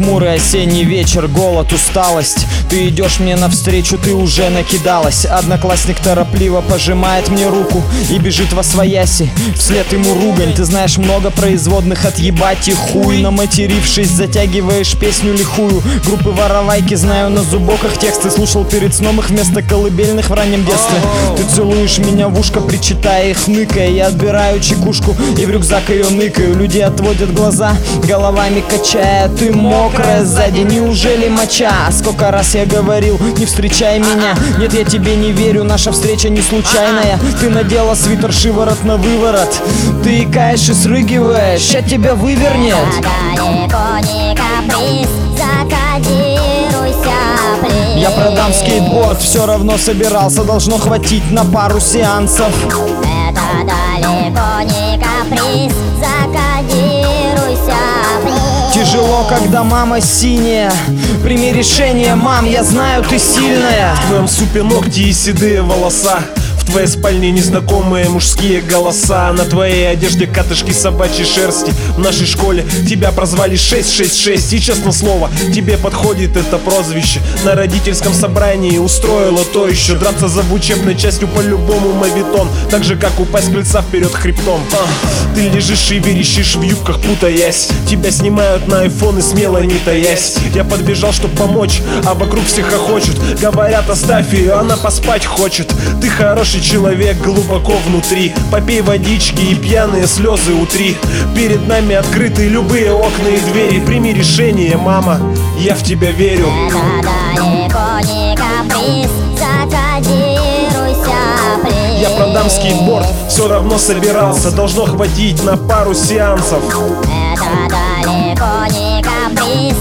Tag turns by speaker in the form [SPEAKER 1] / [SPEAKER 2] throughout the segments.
[SPEAKER 1] хмурый осенний вечер, голод, усталость. Ты идешь мне навстречу, ты уже накидалась. Одноклассник торопливо пожимает мне руку и бежит восвояси. Вслед ему ругань. Ты знаешь много производных от ебать и хуй. Наматерившись, затягиваешь песню лихую. Группы воровайки знаю на зубоках тексты. Слушал перед сном их вместо колыбельных в раннем детстве. Ты целуешь меня в ушко, причитая и хныкая. Я отбираю чекушку и в рюкзак ее ныкаю. Люди отводят глаза, головами качая. Ты мокрая сзади, неужели моча? Сколько раз я говорил, не встречай меня. Нет, я тебе не верю, наша встреча не случайная. Ты надела свитер шиворот на выворот. Ты икаешь и срыгиваешь, ща тебя вывернет.
[SPEAKER 2] Далеко не каприз, закодируйся, плиз.
[SPEAKER 1] Я продам скейтборд, все равно собирался. Должно хватить на пару сеансов.
[SPEAKER 2] Это далеко не каприз, закодируйся, плиз.
[SPEAKER 1] Тяжело, когда мама синяя. Прими решение, мам, я знаю, ты сильная.
[SPEAKER 3] В твоем супе ногти и седые волоса. В твоей спальне незнакомые мужские голоса. На твоей одежде катышки собачьей шерсти. В нашей школе тебя прозвали 666. И честно слово, тебе подходит это прозвище. На родительском собрании устроила то еще. Драться за учебной частью по-любому мавитон. Так же как упасть с крыльца вперед хребтом. Ты лежишь и верещишь в юбках, путаясь. Тебя снимают на айфон и смело не таясь. Я подбежал, чтоб помочь, а вокруг все хохочут. Говорят, оставь ее, она поспать хочет. Ты хороший человек глубоко внутри. Попей водички и пьяные слезы утри. Перед нами открыты любые окна и двери. Прими решение, мама, я в тебя верю.
[SPEAKER 2] Это далеко не каприз, закодируйся, плиз.
[SPEAKER 3] Я продам скейтборд, все равно собирался. Должно хватить на пару сеансов.
[SPEAKER 2] Это далеко не каприз,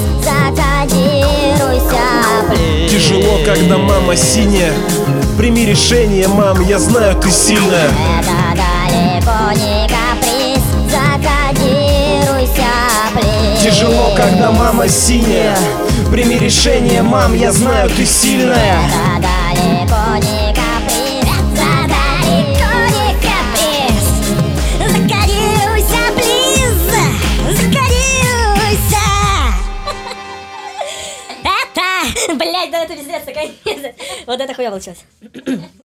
[SPEAKER 2] закодируйся, плиз.
[SPEAKER 3] Тяжело, когда мама синяя. Прими решение, мам, я знаю, ты сильная.
[SPEAKER 2] Это далеко не каприз, закодируйся, плиз.
[SPEAKER 1] Тяжело, когда мама синяя. Прими решение, мам, я знаю, ты сильная.
[SPEAKER 2] Это далеко не каприз, далеко не каприз. Закодируйся, плиз, закодируйся. Это, блядь, да это пиздец, наконец. Вот это хуя получилось.